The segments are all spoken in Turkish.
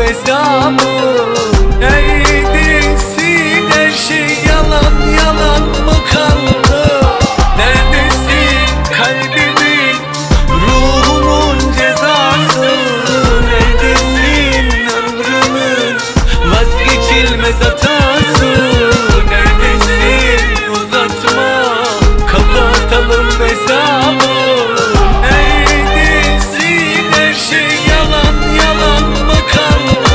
hesabı. Neredesin, her şey yalan yalan mı kaldı? Neredesin kalbimin, ruhumun cezası? Neredesin ömrümün vazgeçilmez hatası? Neredesin, uzatma, kapatalım hesabı. Neredesin, her şey yalan yalan mı kaldı?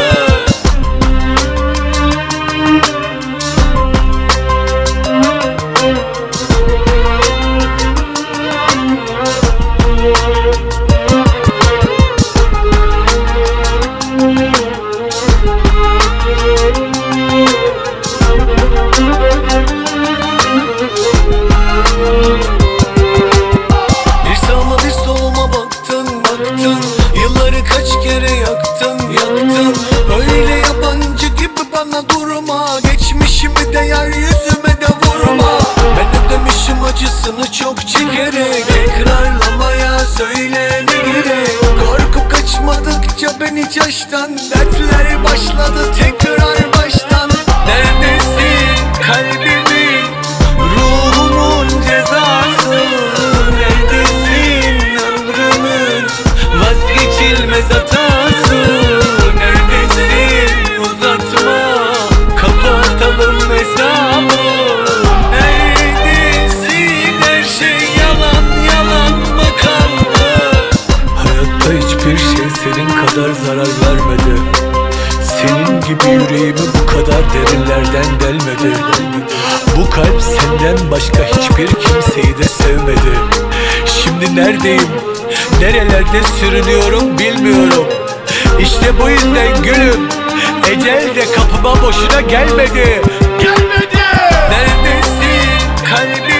Bir sağıma bir soluma baktın baktın, yılları kaç kere yaktın yaktın. Öyle yabancı gibi bana durma, geçmişimi de yeryüzüme de vurma. Ben ödemişim acısını çok çekerek, tekrarlamaya söyle ne gerek? Korkup kaçmadıkça ben hiç açtan, dertler başladı tekrar baştan. Neredesin kalbimin, ruhumun cezası? Neredesin ömrümün vazgeçilmez hatası? Neredesin, uzatma, kapatalım hesabı. Neredesin, her şey yalan yalan mı kaldı? Hayatta hiçbir şey senin kadar zarar vermedi. Senin gibi yüreğimi bu kadar derinlerden delmedi. Bu kalp senden başka hiçbir kimseyi de sevmedi. Şimdi neredeyim, nerelerde sürünüyorum bilmiyorum. İşte bu yüzden gülüm, ecel de kapıma boşuna gelmedi. Neredesin kalbim?